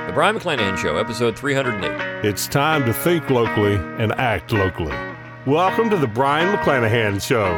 The Brion McClanahan Show, episode 308. It's time to think locally and act locally. Welcome to the Brion McClanahan Show.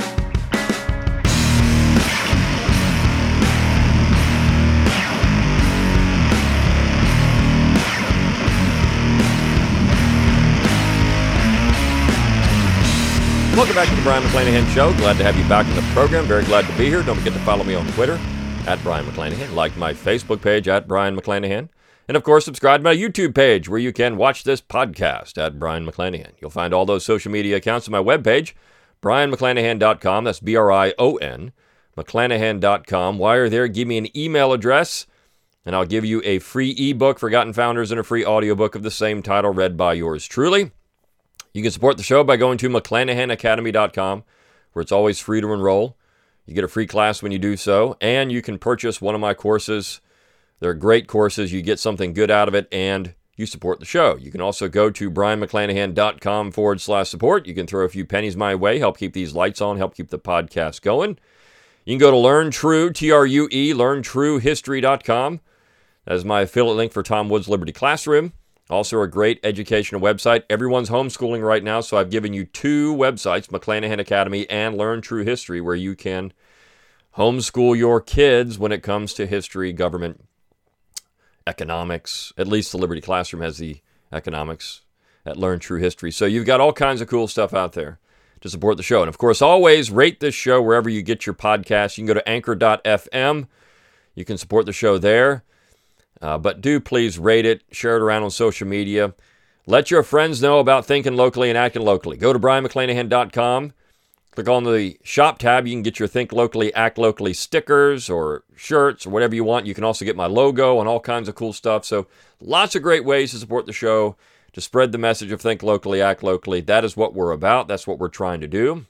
Welcome back to the Brion McClanahan Show. Glad to have you back in the program. Very glad to be here. Don't forget to follow me on Twitter, at Brion McClanahan. Like my Facebook page, at Brion McClanahan. And, of course, subscribe to my YouTube page where you can watch this podcast at Brion McClanahan. You'll find all those social media accounts on my webpage, BrionMcClanahan.com. That's B-R-I-O-N, McClanahan.com. While you're there, give me an email address, and I'll give you a free ebook, Forgotten Founders, and a free audiobook of the same title, read by yours truly. You can support the show by going to McClanahanacademy.com, where it's always free to enroll. You get a free class when you do so, and you can purchase one of my courses. They're great courses. You get something good out of it, and you support the show. You can also go to BrionMcClanahan.com/support. You can throw a few pennies my way, help keep these lights on, help keep the podcast going. You can go to LearnTrue, T-R-U-E, LearnTrueHistory.com. That is my affiliate link for Tom Wood's Liberty Classroom. Also a great educational website. Everyone's homeschooling right now, so I've given you two websites, McClanahan Academy and Learn True History, where you can homeschool your kids when it comes to history, government, economics. At least the Liberty Classroom has the economics at Learn True History. So you've got all kinds of cool stuff out there to support the show. And, of course, always rate this show wherever you get your podcasts. You can go to Anchor.fm. You can support the show there. But do please rate it, share it around on social media. Let your friends know about thinking locally and acting locally. Go to BrionMcClanahan.com. Click on the shop tab. You can get your Think Locally, Act Locally stickers or shirts or whatever you want. You can also get my logo and all kinds of cool stuff. So lots of great ways to support the show, to spread the message of Think Locally, Act Locally. That is what we're about. That's what we're trying to do.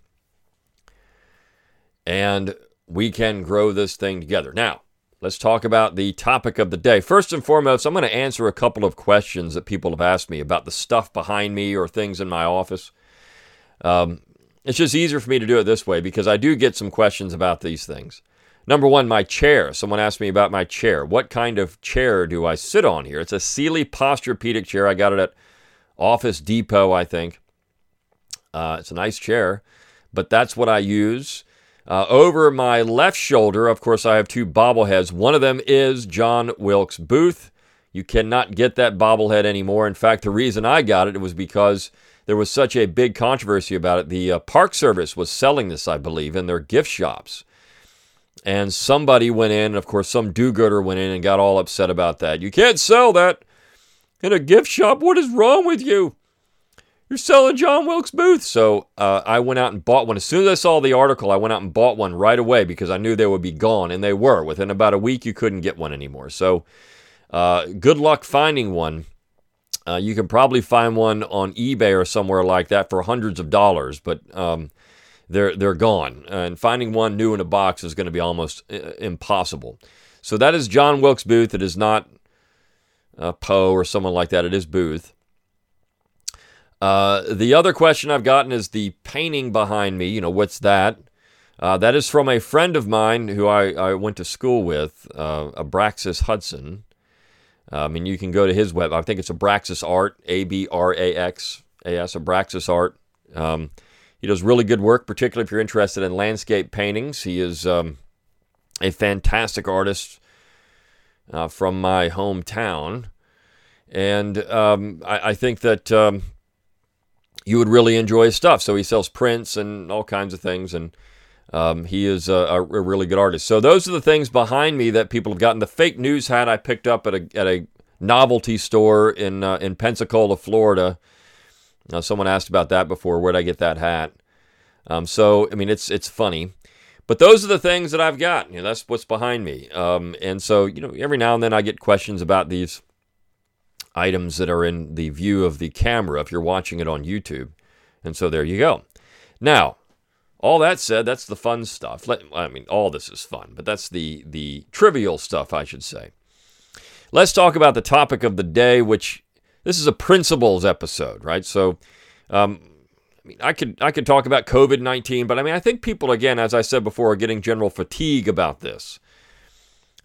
And we can grow this thing together. Now, let's talk about the topic of the day. First and foremost, I'm going to answer a couple of questions that people have asked me about the stuff behind me or things in my office. It's just easier for me to do it this way because I do get some questions about these things. Number one, my chair. Someone asked me about my chair. What kind of chair do I sit on here? It's a Sealy Posturepedic chair. I got it at Office Depot, I think. It's a nice chair, but that's what I use. Over my left shoulder, of course, I have two bobbleheads. One of them is John Wilkes Booth. You cannot get that bobblehead anymore. In fact, the reason I got it was because there was such a big controversy about it. The Park Service was selling this, I believe, in their gift shops. And somebody went in, of course, some do-gooder went in and got all upset about that. You can't sell that in a gift shop. What is wrong with you? You're selling John Wilkes Booth. So I went out and bought one. As soon as I saw the article, I went out and bought one right away because I knew they would be gone, and they were. Within about a week, you couldn't get one anymore. So good luck finding one. You can probably find one on eBay or somewhere like that for hundreds of dollars, but they're gone. And finding one new in a box is going to be almost impossible. So that is John Wilkes Booth. It is not Poe or someone like that. It is Booth. The other question I've gotten is the painting behind me. You know, what's that? That is from a friend of mine who I went to school with, Abraxas Hudson. And you can go to his web. I think it's Abraxas Art, A-B-R-A-X-A-S, Abraxas Art. He does really good work, particularly if you're interested in landscape paintings. He is a fantastic artist from my hometown. And I think that you would really enjoy his stuff. So he sells prints and all kinds of things, and he is a really good artist. So those are the things behind me that people have gotten. The fake news hat I picked up at a novelty store in Pensacola, Florida. Someone asked about that before. Where'd I get that hat? So I mean, it's funny, but those are the things that I've got. You know, that's what's behind me. And so every now and then I get questions about these items that are in the view of the camera if you're watching it on YouTube. And so there you go. Now, all that said, that's the fun stuff. I mean, all this is fun, but that's the trivial stuff, I should say. Let's talk about the topic of the day, which this is a principles episode, right? So, I could talk about COVID-19, but I think people, again, as I said before, are getting general fatigue about this.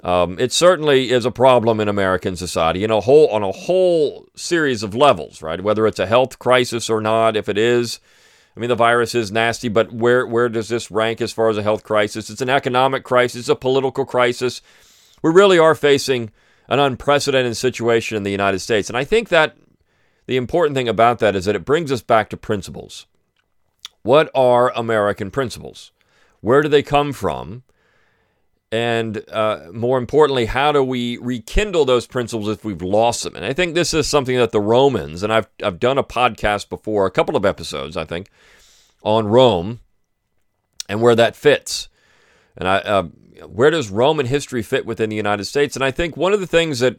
It certainly is a problem in American society on a whole series of levels, right? Whether it's a health crisis or not, if it is, I mean, the virus is nasty, but where does this rank as far as a health crisis? It's an economic crisis, it's a political crisis. We really are facing an unprecedented situation in the United States. And I think that the important thing about that is that it brings us back to principles. What are American principles? Where do they come from? And more importantly, how do we rekindle those principles if we've lost them? And I think this is something that the Romans, and I've done a podcast before, a couple of episodes, I think, on Rome and where that fits. And where does Roman history fit within the United States? And I think one of the things that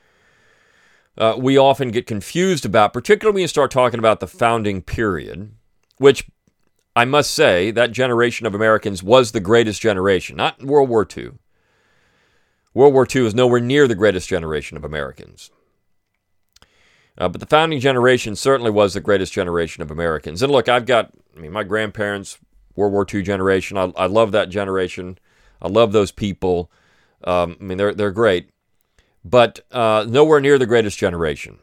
we often get confused about, particularly when you start talking about the founding period, which I must say, that generation of Americans was the greatest generation, not World War II. World War II is nowhere near the greatest generation of Americans. But the founding generation certainly was the greatest generation of Americans. And look, my grandparents, World War II generation. I love that generation. I love those people. They're great. But nowhere near the greatest generation.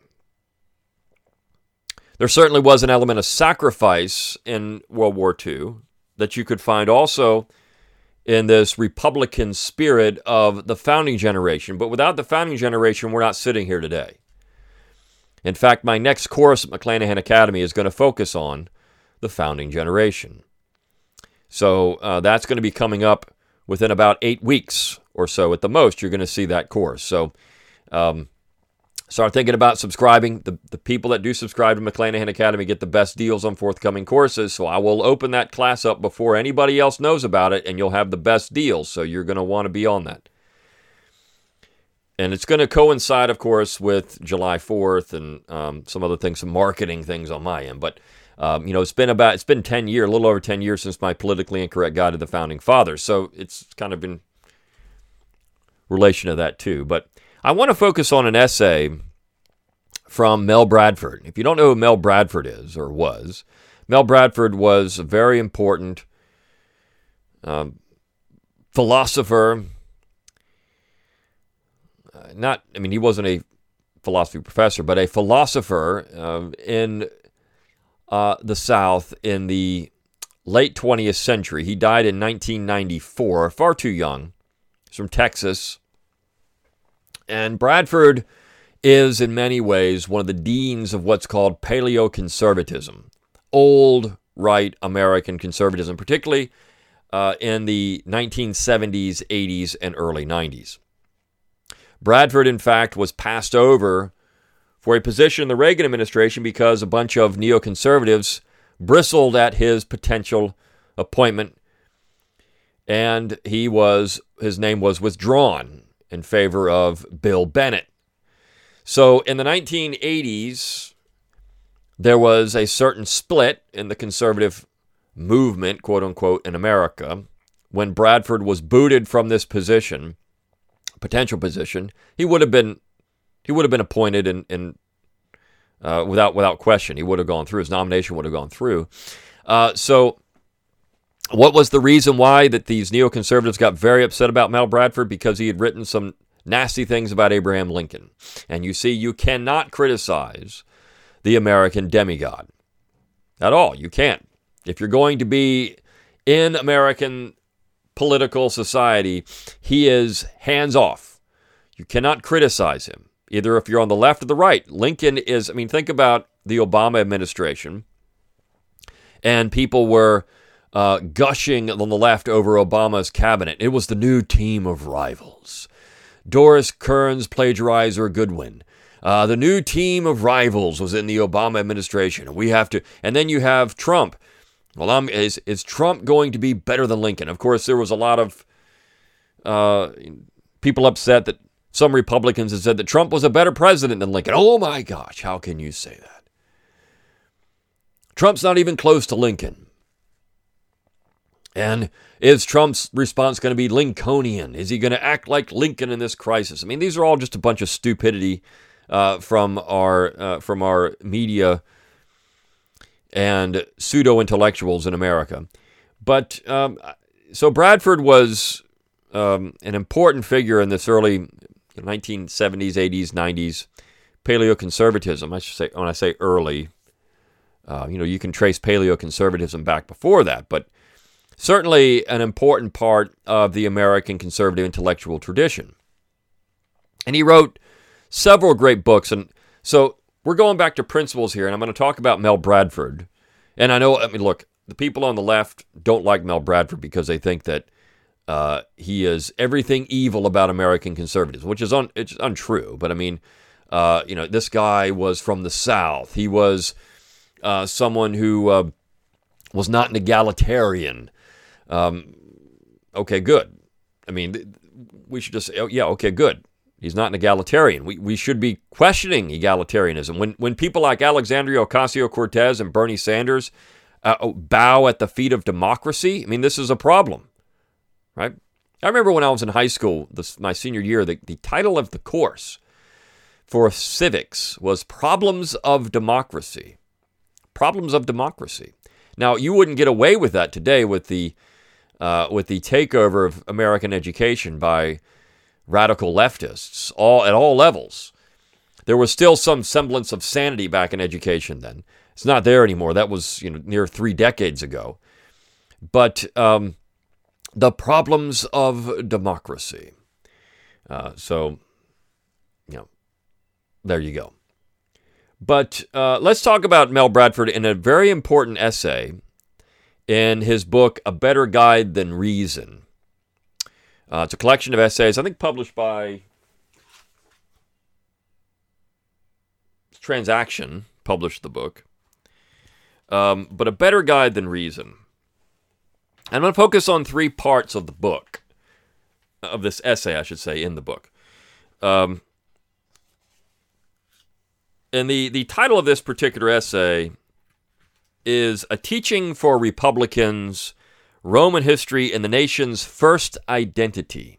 There certainly was an element of sacrifice in World War II that you could find also in this Republican spirit of the founding generation. But without the founding generation, we're not sitting here today. In fact, my next course at McClanahan Academy is going to focus on the founding generation. So that's going to be coming up within about 8 weeks or so at the most. You're going to see that course. So start thinking about subscribing. The people that do subscribe to McClanahan Academy get the best deals on forthcoming courses. So I will open that class up before anybody else knows about it, and you'll have the best deals. So you're going to want to be on that. And it's going to coincide, of course, with July 4th and some other things, some marketing things on my end. But, it's been 10 years, a little over 10 years since my Politically Incorrect Guide to the Founding Fathers. So it's kind of in relation to that too. But I want to focus on an essay from Mel Bradford. If you don't know who Mel Bradford is or was, Mel Bradford was a very important philosopher. He wasn't a philosophy professor, but a philosopher in the South in the late 20th century. He died in 1994, far too young. He's from Texas. And Bradford is, in many ways, one of the deans of what's called paleoconservatism, old right American conservatism, particularly in the 1970s, 80s, and early 90s. Bradford, in fact, was passed over for a position in the Reagan administration because a bunch of neoconservatives bristled at his potential appointment, and his name was withdrawn in favor of Bill Bennett. So in the 1980s, there was a certain split in the conservative movement, quote unquote, in America. When Bradford was booted from this position, potential position, he would have been appointed and without question. He would have gone through. His nomination would have gone through. So what was the reason why that these neoconservatives got very upset about Mel Bradford? Because he had written some nasty things about Abraham Lincoln. And you see, you cannot criticize the American demigod at all. You can't. If you're going to be in American political society, he is hands off. You cannot criticize him, either if you're on the left or the right. Lincoln is, think about the Obama administration, and people were gushing on the left over Obama's cabinet. It was the new team of rivals. Doris Kearns plagiarizer Goodwin. The new team of rivals was in the Obama administration. And then you have Trump. Well, is Trump going to be better than Lincoln? Of course, there was a lot of people upset that some Republicans had said that Trump was a better president than Lincoln. Oh my gosh, how can you say that? Trump's not even close to Lincoln. And is Trump's response going to be Lincolnian? Is he going to act like Lincoln in this crisis? These are all just a bunch of stupidity from our media and pseudo-intellectuals in America. But so Bradford was an important figure in this early 1970s, 80s, 90s paleoconservatism. I should say, when I say early, you can trace paleoconservatism back before that, but certainly an important part of the American conservative intellectual tradition. And he wrote several great books. And so we're going back to principles here, and I'm going to talk about Mel Bradford. And look, the people on the left don't like Mel Bradford because they think that he is everything evil about American conservatism, which is it's untrue. But this guy was from the South. He was someone who was not an egalitarian. Okay, good. We should just say, oh, yeah, okay, good. He's not an egalitarian. We should be questioning egalitarianism. When people like Alexandria Ocasio-Cortez and Bernie Sanders bow at the feet of democracy, this is a problem, right? I remember when I was in high school, my senior year, the title of the course for civics was Problems of Democracy. Problems of Democracy. Now, you wouldn't get away with that today with the takeover of American education by radical leftists at all levels. There was still some semblance of sanity back in education then. It's not there anymore. That was near 3 decades ago. But the problems of democracy. So there you go. But let's talk about Mel Bradford in a very important essay in his book, A Better Guide Than Reason. It's a collection of essays, I think published by Transaction, published the book. But A Better Guide Than Reason. I'm going to focus on 3 parts of the book, of this essay, I should say, in the book. And the title of this particular essay is A Teaching for Republicans, Roman History and the Nation's First Identity.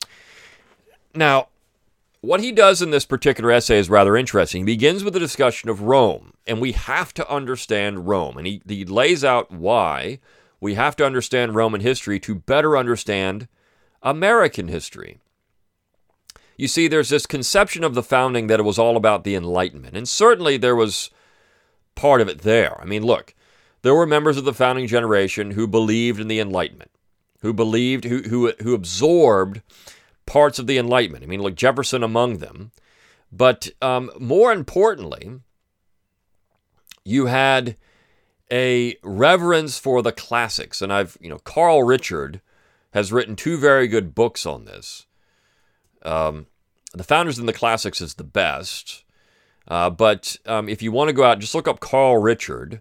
Now, what he does in this particular essay is rather interesting. He begins with a discussion of Rome, and we have to understand Rome. And he lays out why we have to understand Roman history to better understand American history. You see, there's this conception of the founding that it was all about the Enlightenment, and certainly there was part of it there. Look, there were members of the founding generation who believed in the Enlightenment, who absorbed parts of the Enlightenment. Like Jefferson among them. But more importantly, you had a reverence for the classics. And Carl Richard has written 2 very good books on this. The Founders and the Classics is the best. But if you want to go out, just look up Carl Richard,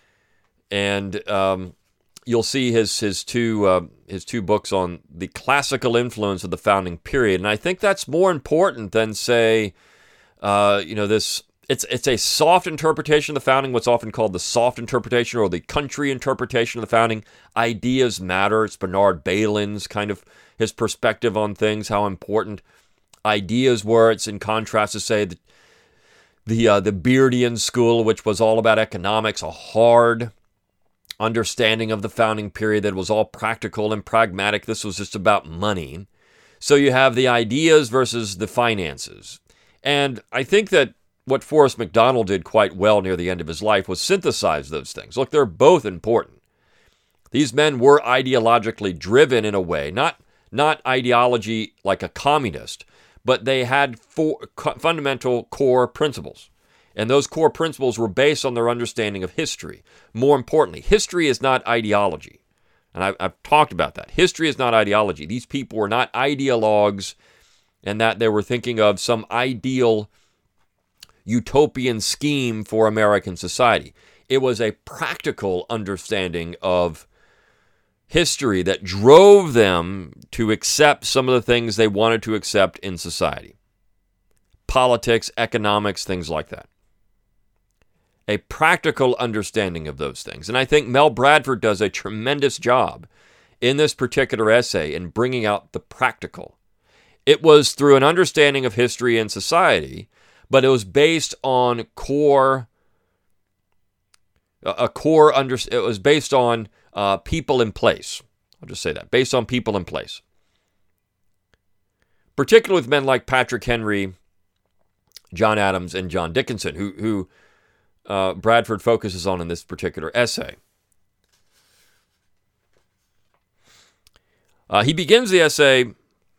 and you'll see his two books on the classical influence of the founding period. And I think that's more important than, say, this. It's a soft interpretation of the founding, what's often called the soft interpretation or the country interpretation of the founding. Ideas matter. It's Bernard Bailyn's kind of his perspective on things, how important ideas were. It's in contrast to, say, the Beardian school, which was all about economics, a hard understanding of the founding period that was all practical and pragmatic. This was just about money. So you have the ideas versus the finances. And I think that what Forrest McDonald did quite well near the end of his life was synthesize those things. Look, they're both important. These men were ideologically driven in a way, not ideology like a communist, but they had 4 fundamental core principles. And those core principles were based on their understanding of history. More importantly, history is not ideology. And I've talked about that. History is not ideology. These people were not ideologues, and that they were thinking of some ideal utopian scheme for American society. It was a practical understanding of history that drove them to accept some of the things they wanted to accept in society. Politics, economics, things like that. A practical understanding of those things. And I think Mel Bradford does a tremendous job in this particular essay in bringing out the practical. It was through an understanding of history and society, but it was based on it was based on people in place. I'll just say that, based on people in place. particularly with men like Patrick Henry, John Adams, and John Dickinson, who Bradford focuses on in this particular essay. He begins the essay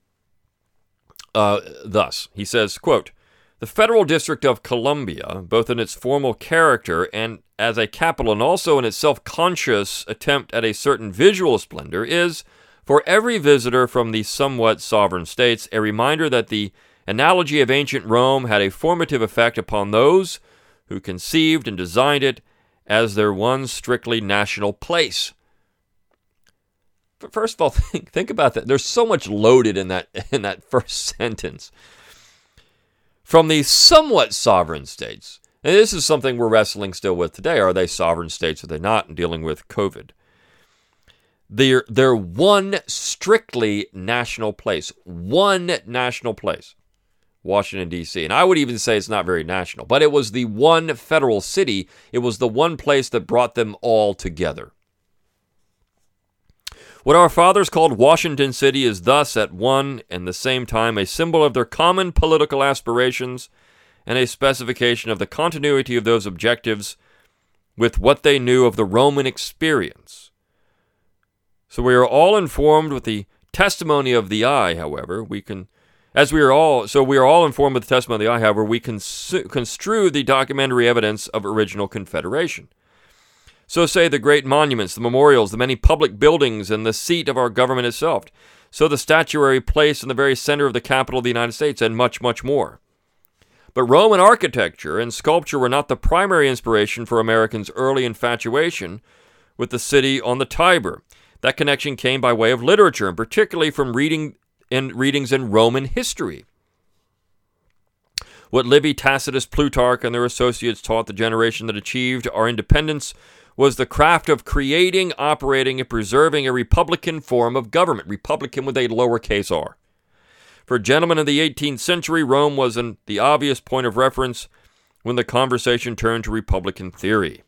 thus. He says, quote, "The Federal District of Columbia, both in its formal character and as a capital and also in its self-conscious attempt at a certain visual splendor, is, for every visitor from the somewhat sovereign states, a reminder that the analogy of ancient Rome had a formative effect upon those who conceived and designed it as their one strictly national place." But first of all, think about that. There's so much loaded in that first sentence. From the somewhat sovereign states. And this is something we're wrestling still with today. Are they sovereign states? Are they not? And dealing with COVID. They're one strictly national place. One national place. Washington, D.C. And I would even say it's not very national. But it was the one federal city. It was the one place that brought them all together. What our fathers called Washington City is thus at one and the same time a symbol of their common political aspirations and a specification of the continuity of those objectives with what they knew of the Roman experience. So we are all informed with the testimony of the eye, however, we are all informed with the testimony of the eye, however, we construe the documentary evidence of original Confederation. So say the great monuments, the memorials, the many public buildings, and the seat of our government itself. So the statuary place in the very center of the capital of the United States, and much, much more. But Roman architecture and sculpture were not the primary inspiration for Americans' early infatuation with the city on the Tiber. That connection came by way of literature, and particularly from readings in Roman history. What Livy, Tacitus, Plutarch, and their associates taught the generation that achieved our independence was the craft of creating, operating, and preserving a republican form of government. Republican with a lowercase r. For gentlemen of the 18th century, Rome was the obvious point of reference when the conversation turned to republican theory.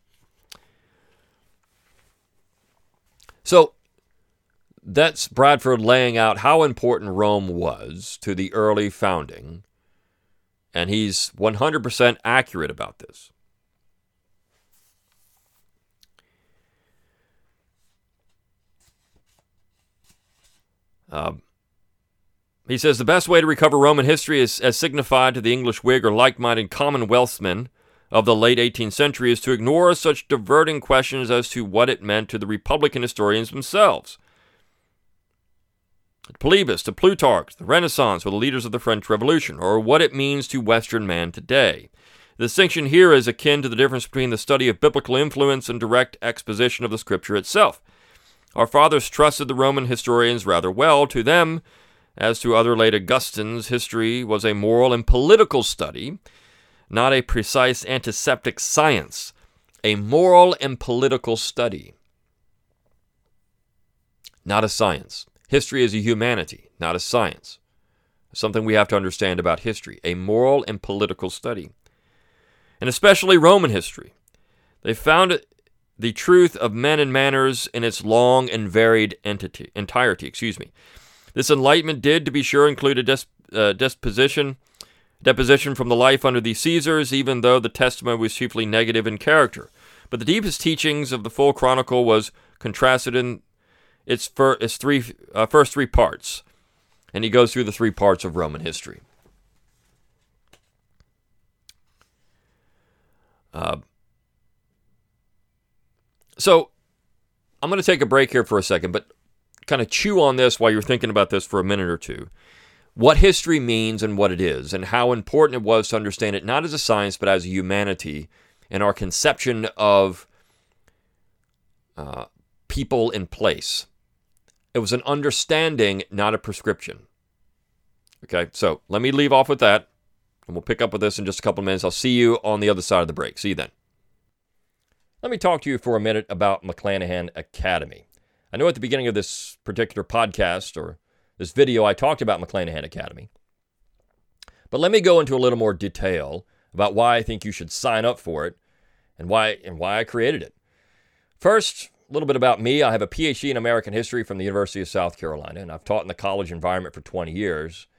So, that's Bradford laying out how important Rome was to the early founding, and he's 100% accurate about this. He says the best way to recover Roman history is, as signified to the English Whig or like-minded Commonwealthmen of the late 18th century, is to ignore such diverting questions as to what it meant to the Republican historians themselves. Polybus, to Plutarch, the Renaissance, or the leaders of the French Revolution, or what it means to Western man today. The distinction here is akin to the difference between the study of biblical influence and direct exposition of the Scripture itself. Our fathers trusted the Roman historians rather well. To them, as to other late Augustines, history was a moral and political study, not a precise antiseptic science. A moral and political study, not a science. History is a humanity, not a science. Something we have to understand about history. A moral and political study. And especially Roman history. They found the truth of men and manners in its long and varied entirety. This enlightenment did, to be sure, include a deposition from the life under the Caesars, even though the testimony was chiefly negative in character. But the deepest teachings of the full chronicle was contrasted in its first three parts. And he goes through the 3 parts of Roman history. So, I'm going to take a break here for a second, but kind of chew on this while you're thinking about this for a minute or two. What history means and what it is, and how important it was to understand it not as a science, but as a humanity, and our conception of people in place. It was an understanding, not a prescription. Okay, so let me leave off with that, and we'll pick up with this in just a couple of minutes. I'll see you on the other side of the break. See you then. Let me talk to you for a minute about McClanahan Academy. I know at the beginning of this particular podcast or this video, I talked about McClanahan Academy. But let me go into a little more detail about why I think you should sign up for it and why I created it. First, a little bit about me. I have a PhD in American history from the University of South Carolina, and I've taught in the college environment for 20 years.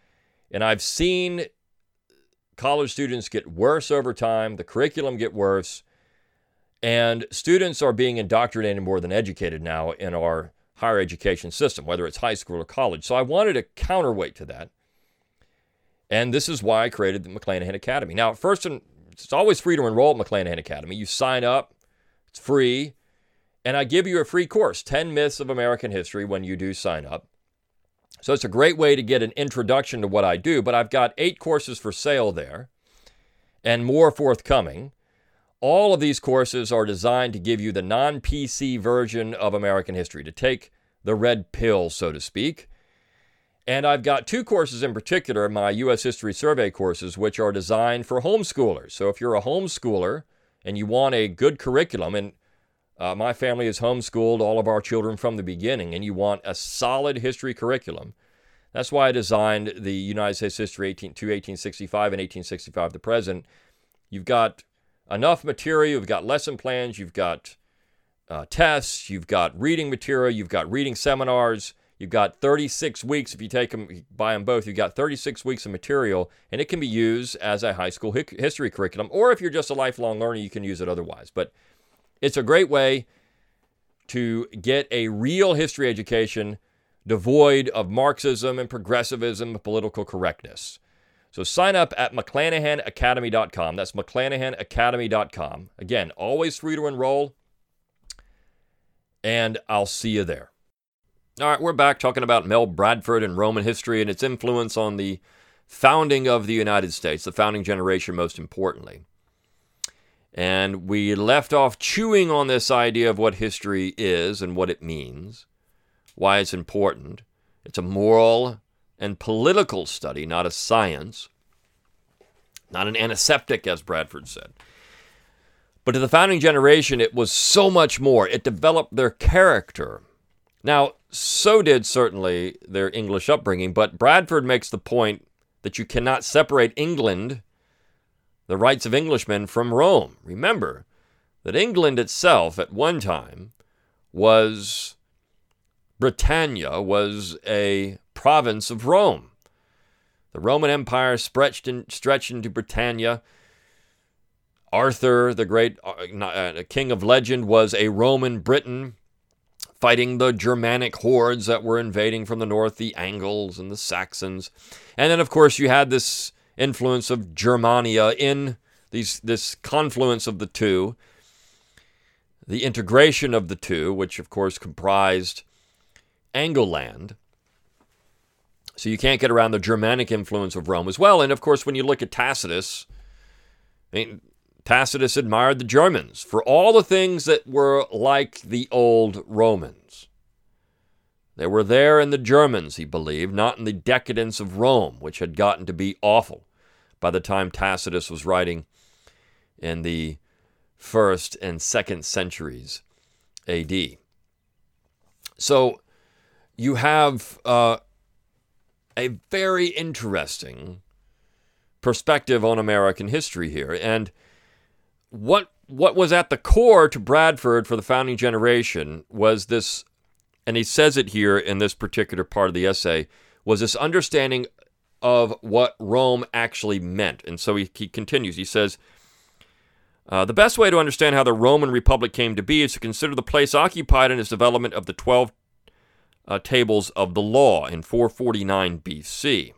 And I've seen college students get worse over time, the curriculum get worse, and students are being indoctrinated more than educated now in our higher education system, whether it's high school or college. So I wanted a counterweight to that. And this is why I created the McClanahan Academy. Now, it's always free to enroll at McClanahan Academy. You sign up, it's free, and I give you a free course, 10 Myths of American History, when you do sign up. So it's a great way to get an introduction to what I do, but I've got 8 courses for sale there and more forthcoming. All of these courses are designed to give you the non-PC version of American history, to take the red pill, so to speak. And I've got 2 courses in particular, my U.S. History Survey courses, which are designed for homeschoolers. So if you're a homeschooler and you want a good curriculum, and my family has homeschooled all of our children from the beginning, and you want a solid history curriculum, that's why I designed the United States History to 1865 and 1865 to present. You've got enough material, you've got lesson plans, you've got tests, you've got reading material, you've got reading seminars, you've got 36 weeks, if you take them, buy them both, you've got 36 weeks of material, and it can be used as a high school history curriculum, or if you're just a lifelong learner, you can use it otherwise. But it's a great way to get a real history education devoid of Marxism and progressivism and political correctness. So sign up at McClanahanacademy.com. That's McClanahanacademy.com. Again, always free to enroll, and I'll see you there. All right, we're back talking about Mel Bradford and Roman history and its influence on the founding of the United States, the founding generation most importantly. And we left off chewing on this idea of what history is and what it means, why it's important. It's a moral and political study, not a science, not an antiseptic, as Bradford said. But to the founding generation, it was so much more. It developed their character. Now, so did certainly their English upbringing, but Bradford makes the point that you cannot separate England, the rights of Englishmen, from Rome. Remember that England itself at one time was Britannia, was a province of Rome. The Roman Empire stretched into Britannia. Arthur, the great king of legend, was a Roman Briton fighting the Germanic hordes that were invading from the north, the Angles and the Saxons. And then, of course, you had this influence of Germania in this confluence of the two, the integration of the two, which, of course, comprised Angleland. So you can't get around the Germanic influence of Rome as well. And, of course, when you look at Tacitus, Tacitus admired the Germans for all the things that were like the old Romans. They were there in the Germans, he believed, not in the decadence of Rome, which had gotten to be awful by the time Tacitus was writing in the 1st and 2nd centuries AD. So you have a very interesting perspective on American history here. And what was at the core to Bradford for the founding generation was this, and he says it here in this particular part of the essay, was this understanding of what Rome actually meant. And so he continues. He says, the best way to understand how the Roman Republic came to be is to consider the place occupied in its development of the 12 tables of the law in 449 BC.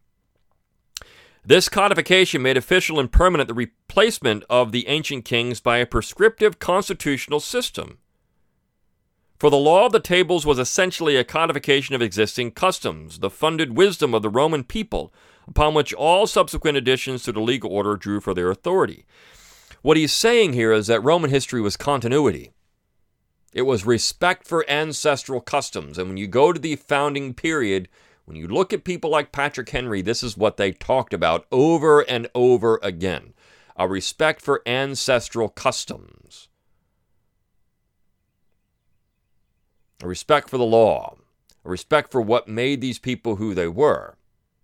This codification made official and permanent the replacement of the ancient kings by a prescriptive constitutional system. For the law of the tables was essentially a codification of existing customs, the funded wisdom of the Roman people, upon which all subsequent additions to the legal order drew for their authority. What he's saying here is that Roman history was continuity. It was respect for ancestral customs. And when you go to the founding period, when you look at people like Patrick Henry, this is what they talked about over and over again. A respect for ancestral customs. A respect for the law. A respect for what made these people who they were.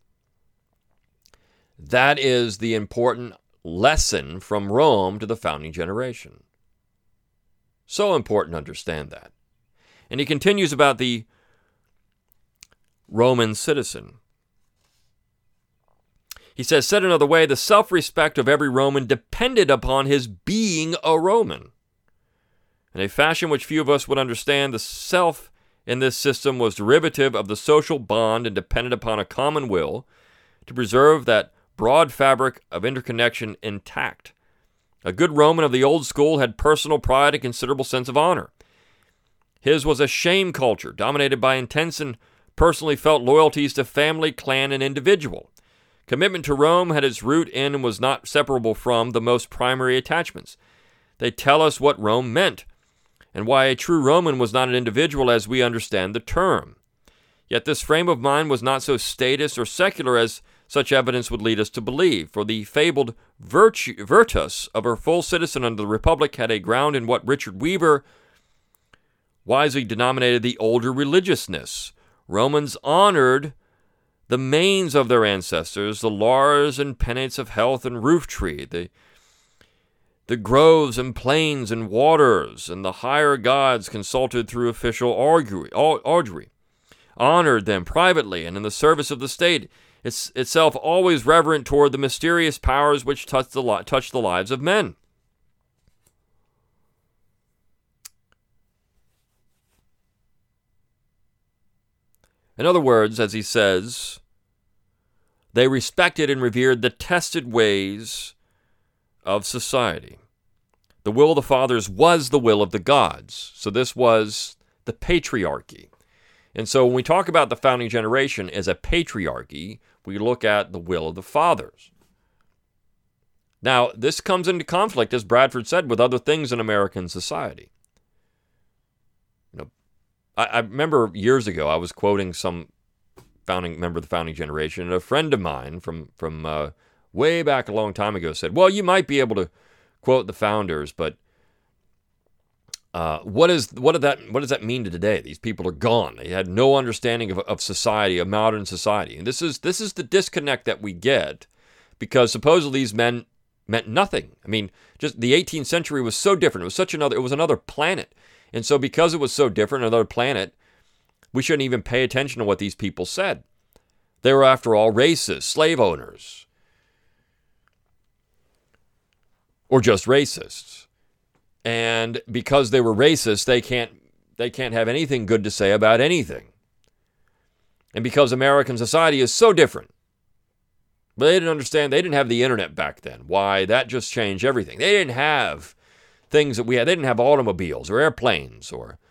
That is the important lesson from Rome to the founding generation. So important to understand that. And he continues about the Roman citizen. He says, said another way, the self-respect of every Roman depended upon his being a Roman. In a fashion which few of us would understand, the self in this system was derivative of the social bond and depended upon a common will to preserve that broad fabric of interconnection intact. A good Roman of the old school had personal pride and considerable sense of honor. His was a shame culture dominated by intense and personally felt loyalties to family, clan, and individual. Commitment to Rome had its root in and was not separable from the most primary attachments. They tell us what Rome meant, and why a true Roman was not an individual as we understand the term. Yet this frame of mind was not so statist or secular as such evidence would lead us to believe, for the fabled virtus of a full citizen under the Republic had a ground in what Richard Weaver wisely denominated the older religiousness. Romans honored the manes of their ancestors, the laurs and penates of health and roof tree, the groves and plains and waters, and the higher gods consulted through official augury, honored them privately and in the service of the state, itself always reverent toward the mysterious powers which touch the lives of men. In other words, as he says, they respected and revered the tested ways of society. The will of the fathers was the will of the gods. So this was the patriarchy. And so when we talk about the founding generation as a patriarchy, we look at the will of the fathers. Now, this comes into conflict, as Bradford said, with other things in American society. I remember years ago, I was quoting some founding member of the founding generation, and a friend of mine from way back a long time ago said, well, you might be able to quote the founders, but what does that mean to today? These people are gone. They had no understanding of society, of modern society. And this is the disconnect that we get, because supposedly these men meant nothing. I mean, just the 18th century was so different. It was another planet. And so because it was so different, another planet, we shouldn't even pay attention to what these people said. They were, after all, racist, slave owners, or just racists. And because they were racist, they can't have anything good to say about anything. And because American society is so different, but they didn't understand, they didn't have the internet back then. Why? That just changed everything. They didn't have things that we had. They didn't have automobiles or airplanes or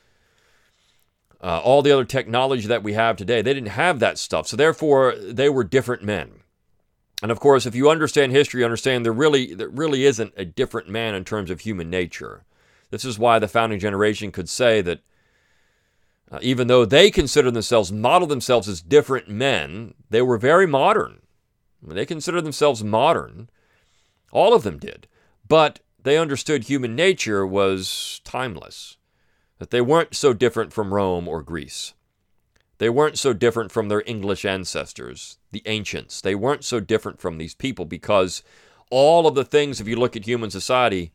all the other technology that we have today. They didn't have that stuff. So therefore, they were different men. And of course, if you understand history, you understand there really isn't a different man in terms of human nature. This is why the founding generation could say that even though they modeled themselves as different men, they were very modern. They considered themselves modern. All of them did. But they understood human nature was timeless, that they weren't so different from Rome or Greece. They weren't so different from their English ancestors, the ancients. They weren't so different from these people, because all of the things, if you look at human society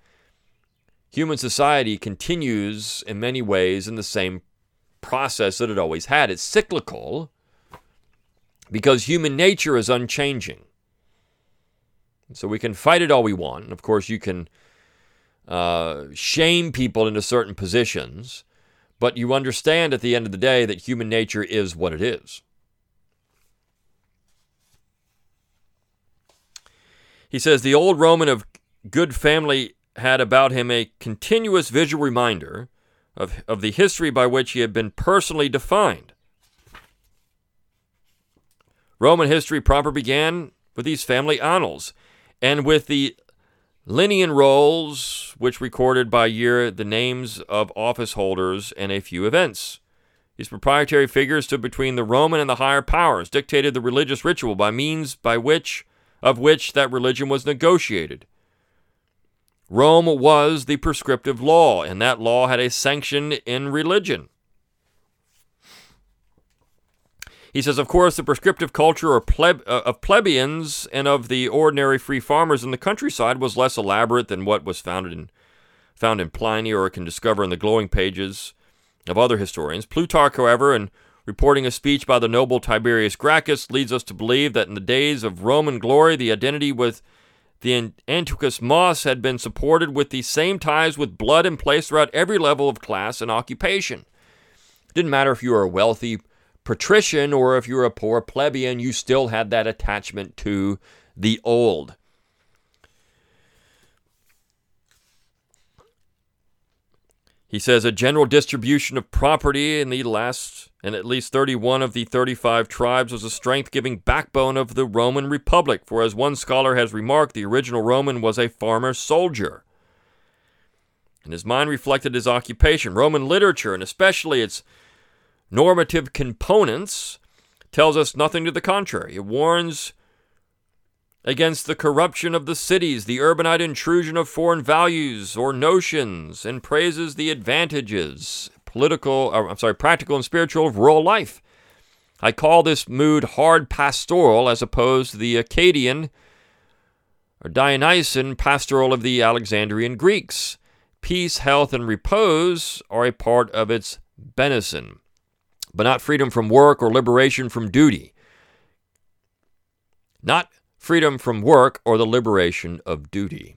continues in many ways in the same process that it always had. It's cyclical because human nature is unchanging. So we can fight it all we want. And of course, you can shame people into certain positions, but you understand at the end of the day that human nature is what it is. He says, the old Roman of good family had about him a continuous visual reminder of the history by which he had been personally defined. Roman history proper began with these family annals, and with the Linean rolls, which recorded by year the names of office holders and a few events. These proprietary figures stood between the Roman and the higher powers, dictated the religious ritual by means of which that religion was negotiated. Rome was the prescriptive law, and that law had a sanction in religion. He says, of course, the prescriptive culture of plebeians and of the ordinary free farmers in the countryside was less elaborate than what was found in Pliny or can discover in the glowing pages of other historians. Plutarch, however, and reporting a speech by the noble Tiberius Gracchus, leads us to believe that in the days of Roman glory, the identity with the Antiochus Moss had been supported with the same ties with blood in place throughout every level of class and occupation. It didn't matter if you were a wealthy patrician or if you were a poor plebeian, you still had that attachment to the old. He says a general distribution of property in at least 31 of the 35 tribes was a strength-giving backbone of the Roman Republic, for as one scholar has remarked, the original Roman was a farmer-soldier. And his mind reflected his occupation. Roman literature, and especially its normative components, tells us nothing to the contrary. It warns against the corruption of the cities, the urbanite intrusion of foreign values or notions, and praises the advantages, practical and spiritual of rural life. I call this mood hard pastoral as opposed to the Acadian or Dionysian pastoral of the Alexandrian Greeks. Peace, health, and repose are a part of its benison, but not freedom from work or liberation from duty. Not freedom from work or the liberation of duty.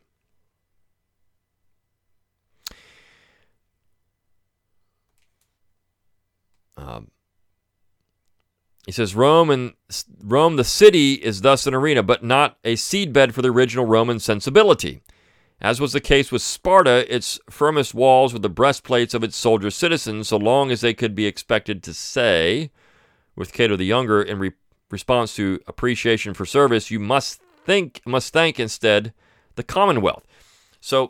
He says, Rome, the city, is thus an arena, but not a seedbed for the original Roman sensibility. As was the case with Sparta, its firmest walls were the breastplates of its soldier citizens, so long as they could be expected to say, with Cato the Younger, in response to appreciation for service, you must thank instead the Commonwealth. So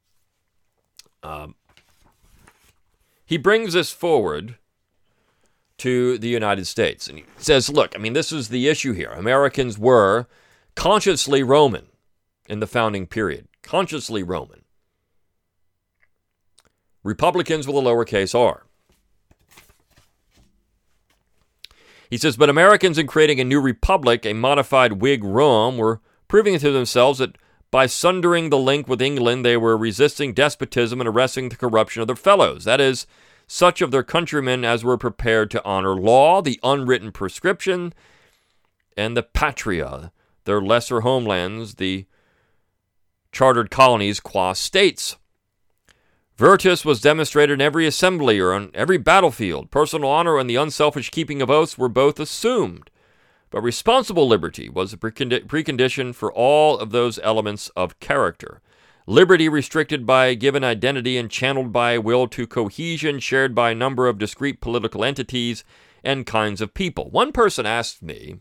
he brings this forward to the United States, and he says, look, this is the issue here. Americans were consciously Roman in the founding period, consciously Roman. Republicans with a lowercase r. He says, but Americans in creating a new republic, a modified Whig Rome, were proving to themselves that by sundering the link with England, they were resisting despotism and arresting the corruption of their fellows. That is, such of their countrymen as were prepared to honor law, the unwritten prescription, and the patria, their lesser homelands, the chartered colonies qua states. Virtus was demonstrated in every assembly or on every battlefield. Personal honor and the unselfish keeping of oaths were both assumed. But responsible liberty was a precondition for all of those elements of character. Liberty restricted by a given identity and channeled by a will to cohesion shared by a number of discrete political entities and kinds of people. One person asked me,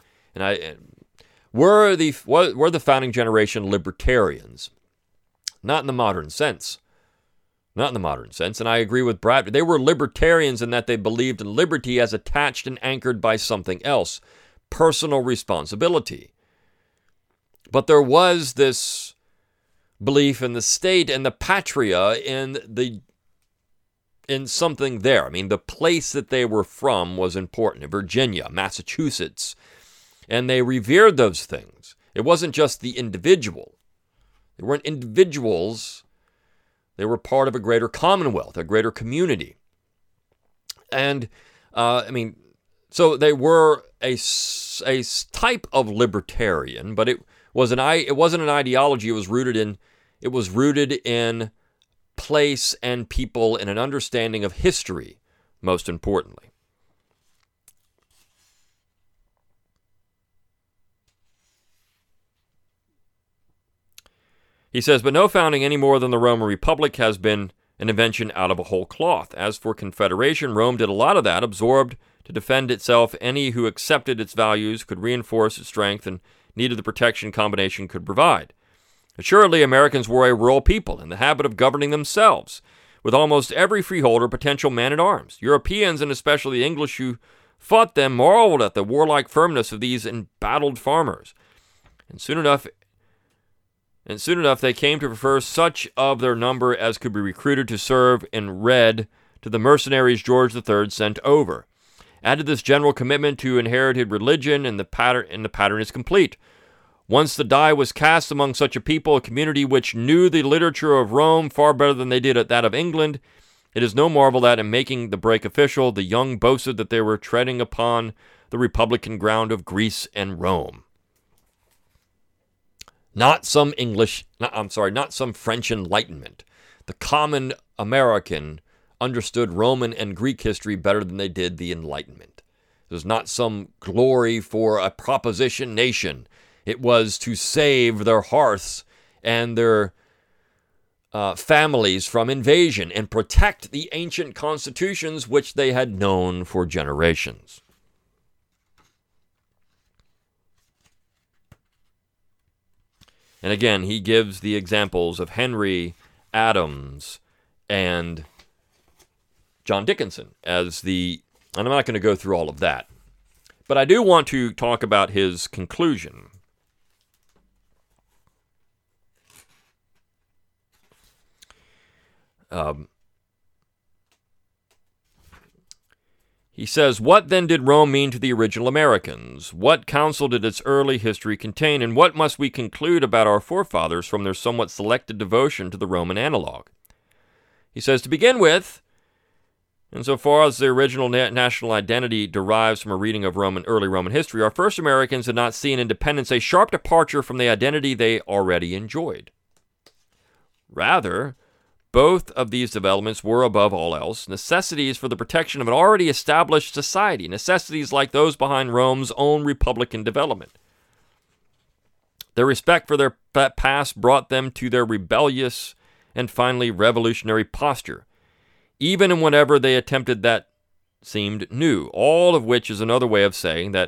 were the founding generation libertarians? Not in the modern sense. Not in the modern sense, and I agree with Brad. They were libertarians in that they believed in liberty as attached and anchored by something else, personal responsibility. But there was this belief in the state and the patria in something there. The place that they were from was important. Virginia, Massachusetts. And they revered those things. It wasn't just the individual. They weren't individuals. They were part of a greater commonwealth, a greater community. And, so they were a type of libertarian, but it wasn't an ideology. It was rooted in place and people and an understanding of history, most importantly. He says, but no founding any more than the Roman Republic has been an invention out of a whole cloth. As for Confederation, Rome did a lot of that, absorbed to defend itself. Any who accepted its values could reinforce its strength and needed the protection combination could provide. Assuredly, Americans were a rural people in the habit of governing themselves, with almost every freeholder potential man-at-arms. Europeans, and especially the English who fought them, marveled at the warlike firmness of these embattled farmers. And soon enough, they came to prefer such of their number as could be recruited to serve in red to the mercenaries George III sent over. Added this general commitment to inherited religion, and the pattern is complete. Once the die was cast among such a people, a community which knew the literature of Rome far better than they did that of England, It is no marvel that in making the break official, the young boasted that they were treading upon the republican ground of Greece and Rome. Not some French Enlightenment. The common American understood Roman and Greek history better than they did the Enlightenment. It was not some glory for a proposition nation. It was to save their hearths and their families from invasion and protect the ancient constitutions which they had known for generations. And again, he gives the examples of Henry Adams and John Dickinson and I'm not going to go through all of that, but I do want to talk about his conclusion. He says, what then did Rome mean to the original Americans? What counsel did its early history contain, and what must we conclude about our forefathers from their somewhat selected devotion to the Roman analog? He says, to begin with, insofar as the original national identity derives from a reading of early Roman history, our first Americans did not see in independence a sharp departure from the identity they already enjoyed. Rather, both of these developments were, above all else, necessities for the protection of an already established society, necessities like those behind Rome's own republican development. Their respect for their past brought them to their rebellious and finally revolutionary posture, even in whatever they attempted that seemed new, all of which is another way of saying that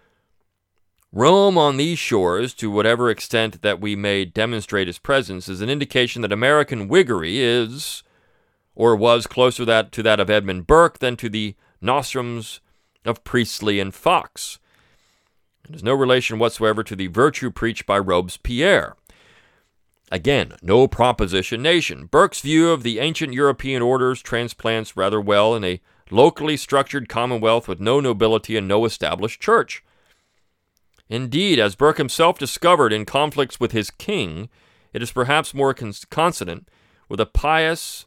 Rome on these shores, to whatever extent that we may demonstrate its presence, is an indication that American Whiggery is, or was, closer to that of Edmund Burke than to the nostrums of Priestley and Fox. It has no relation whatsoever to the virtue preached by Robespierre. Again, no proposition nation. Burke's view of the ancient European orders transplants rather well in a locally structured commonwealth with no nobility and no established church. Indeed, as Burke himself discovered in conflicts with his king, it is perhaps more consonant with a pious,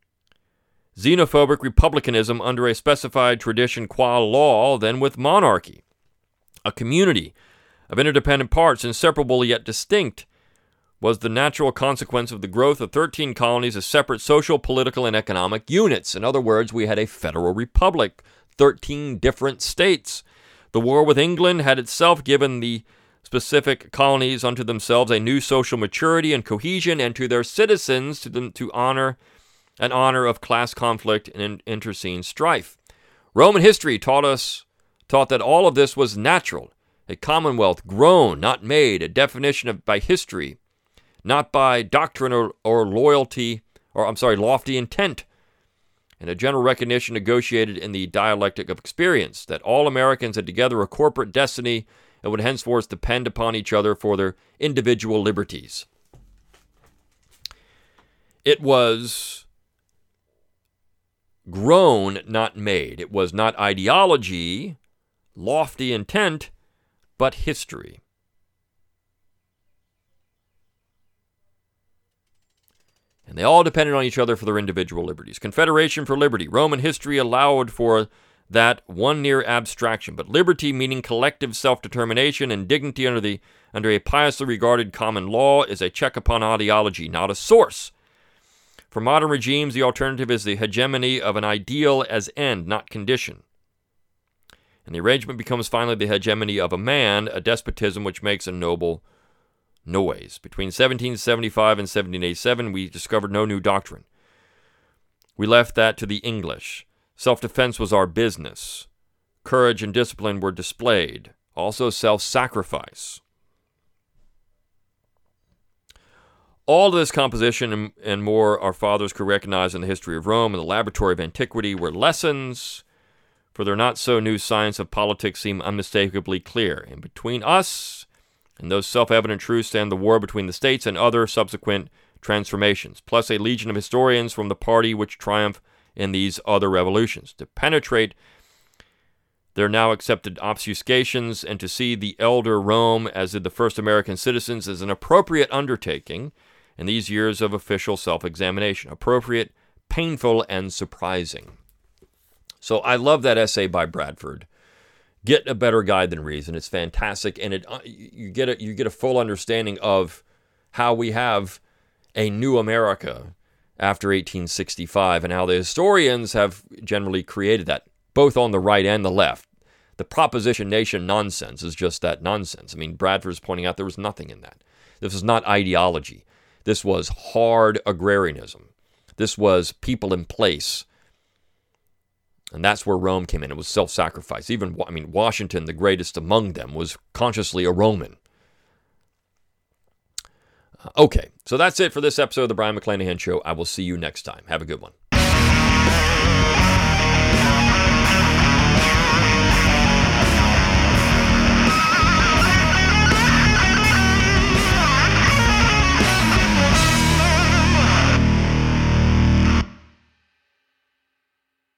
xenophobic republicanism under a specified tradition qua law than with monarchy. A community of interdependent parts, inseparable yet distinct, was the natural consequence of the growth of 13 colonies as separate social, political, and economic units. In other words, we had a federal republic, 13 different states. The war with England had itself given the specific colonies unto themselves a new social maturity and cohesion, and to their citizens to honor of class conflict and internecine strife. Roman history taught that all of this was natural, a commonwealth grown, not made, a definition by history, not by doctrine or lofty intent, and a general recognition negotiated in the dialectic of experience, that all Americans had together a corporate destiny and would henceforth depend upon each other for their individual liberties. It was grown, not made. It was not ideology, lofty intent, but history. And they all depended on each other for their individual liberties. Confederation for liberty. Roman history allowed for that one near abstraction, but liberty, meaning collective self-determination and dignity under a piously regarded common law, is a check upon ideology, not a source. For modern regimes, the alternative is the hegemony of an ideal as end, not condition. And the arrangement becomes finally the hegemony of a man, a despotism which makes a noble noise. Between 1775 and 1787, we discovered no new doctrine. We left that to the English. Self-defense was our business. Courage and discipline were displayed. Also self-sacrifice. All of this composition and more our fathers could recognize in the history of Rome and the laboratory of antiquity were lessons, for their not-so-new science of politics seemed unmistakably clear. And between us and those self-evident truths stand the war between the states and other subsequent transformations, plus a legion of historians from the party which triumph in these other revolutions. To penetrate their now accepted obfuscations and to see the elder Rome, as did the first American citizens, is an appropriate undertaking in these years of official self-examination. Appropriate painful and surprising. So I love that essay by Bradford. Get a Better Guide Than Reason. It's fantastic, and you get a full understanding of how we have a new America after 1865 and how the historians have generally created that, both on the right and the left. The proposition nation nonsense is just that nonsense. I mean, Bradford's pointing out there was nothing in that. This was not ideology. This was hard agrarianism. This was people in place. And that's where Rome came in. It was self-sacrifice. Even, Washington, the greatest among them, was consciously a Roman. Okay, so that's it for this episode of the Brion McClanahan Show. I will see you next time. Have a good one.